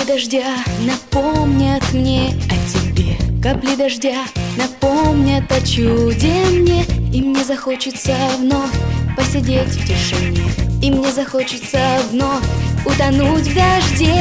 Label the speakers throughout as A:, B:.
A: дождя напомнят мне о тебе. Капли дождя напомнят о чуде мне. И мне захочется вновь посидеть в тишине. И мне захочется вновь утонуть в дожде.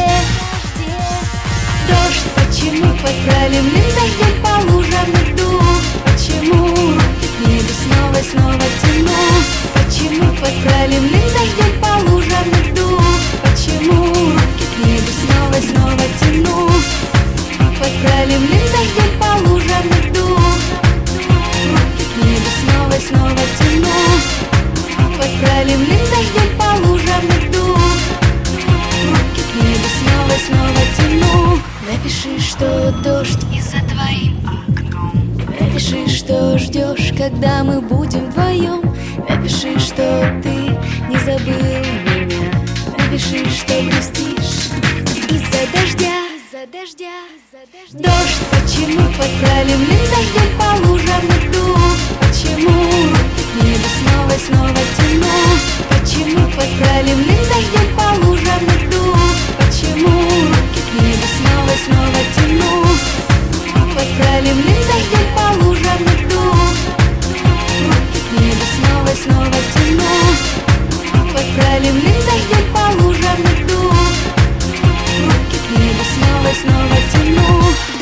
A: Дождь, почему под проливным дождем по лужам иду? Почему руки к небу снова и снова тяну? Почему под проливным дождем по лужам иду? Почему руки к небу снова и снова тяну? Под проливным дождем по лужам иду. Руки к небу снова и снова тяну. Под проливным дождем по лужам иду. Руки к небу снова и снова тяну. Напиши, что дождь и за твоим окном. Напиши, что ждешь, когда мы будем вдвоем. Напиши, что ты не забыл меня. Напиши, что грустишь из-за дождя. Дождь, почему под проливным дождем по лужам иду? Почему руки к небу снова и снова тяну? Почему под проливным дождем по лужам иду? Почему руки к небу снова и снова тяну? Под проливным дождем по лужам иду. Руки к небу снова и снова тяну. Под проливным дождем по лужам иду. Руки к небу снова и снова тяну.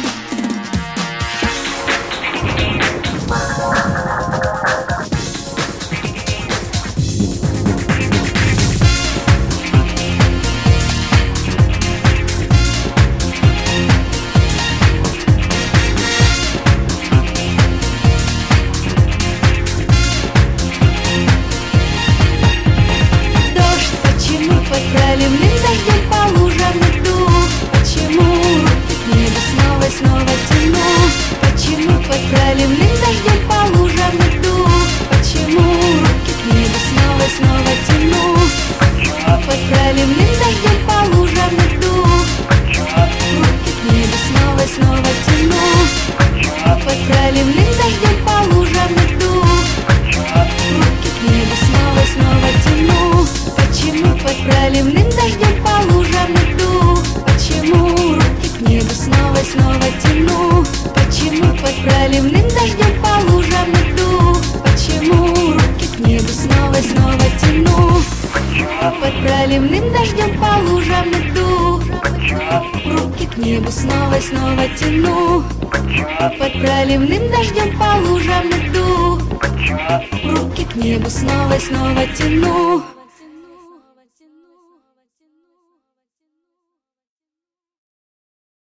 A: Проливным дождем по лужам иду. Почему руки к небу снова и снова тяну? Почему под проливным дождем по лужам иду? Почему руки к небу снова и снова тяну? Под проливным дождем по лужам иду. Руки к небу снова и снова тяну. Под проливным дождем по лужам иду. Руки к небу снова и снова тяну. Почему под проливным дождем по лужам иду? Почему руки к небу снова и снова тяну? Почему под проливным дождем по лужам иду? Почему руки к небу снова и снова тяну? Под проливным дождем по лужам иду. Руки к небу снова и снова тяну. Под проливным дождем по лужам иду. Руки к небу снова и снова тяну.